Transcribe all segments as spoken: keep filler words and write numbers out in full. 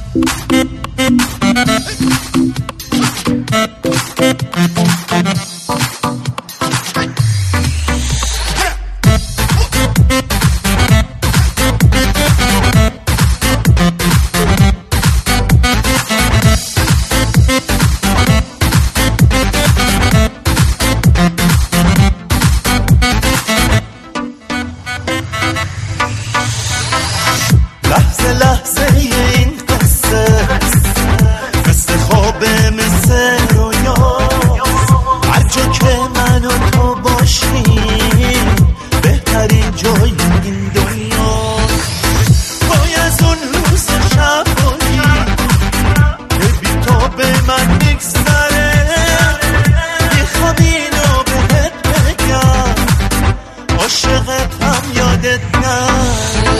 لحظه لحظه این قصه مثل خوابه مثل رویا، هر جا که من و تو باشیم بهترین جای این دنیا. وای از اون روز شبایی که بی تو به من میگذره، میخوام اینو بهت بگم عاشقت هم یادت نره.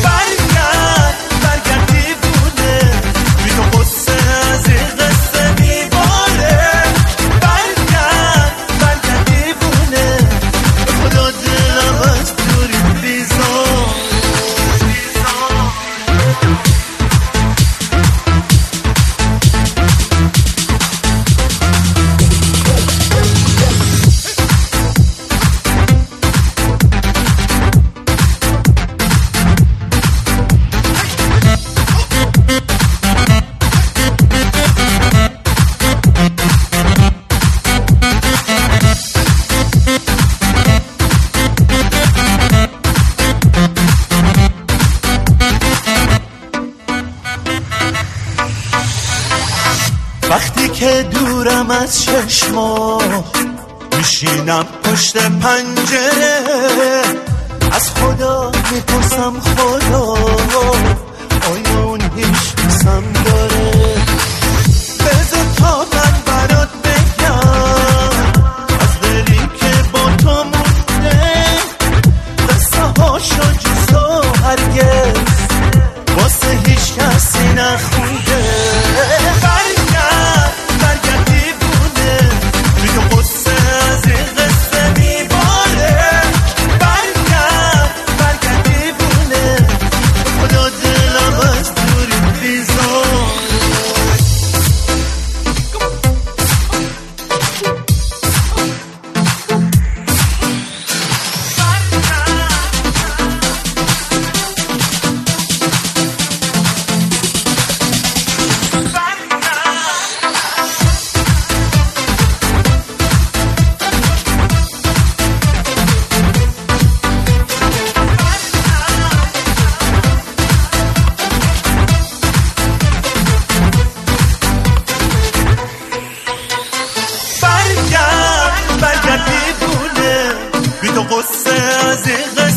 وقتی که دورم از چشما میشینم پشت پنجره، از خدا میپرسم خدا آیا اون هیچ دوستم داره. بذار تا من برات بگم از دلی که با تو مونده، قصه هاشو جز تو هرگز واسه هیچ کسی نخونده. بی تو قصه از